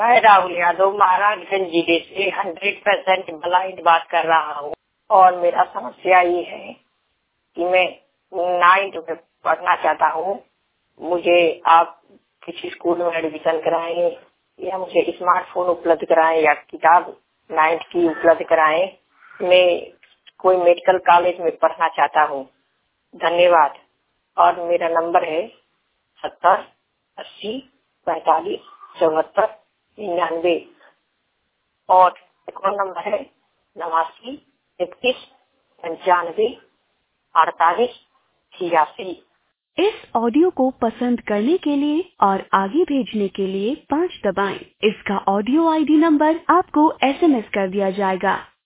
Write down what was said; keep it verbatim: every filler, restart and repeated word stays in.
मैं राहुल यादव महाराजगंज जिले से हंड्रेड परसेंट ब्लाइंड बात कर रहा हूँ और मेरा समस्या ये है कि मैं नाइन्थ में पढ़ना चाहता हूँ। मुझे आप किसी स्कूल में एडमिशन कराएं या मुझे स्मार्टफोन उपलब्ध कराएं या किताब नाइन्थ की उपलब्ध कराएं। मैं कोई मेडिकल कॉलेज में पढ़ना चाहता हूँ। धन्यवाद। और मेरा नंबर है सत्तर अस्सी पैंतालीस चौहत्तर निन्यानवे और अकाउंट नंबर है नवासी इकतीस पंचानवे अड़तालीस छियासी। इस ऑडियो को पसंद करने के लिए और आगे भेजने के लिए पाँच दबाएं। इसका ऑडियो आईडी नंबर आपको एसएमएस कर दिया जाएगा।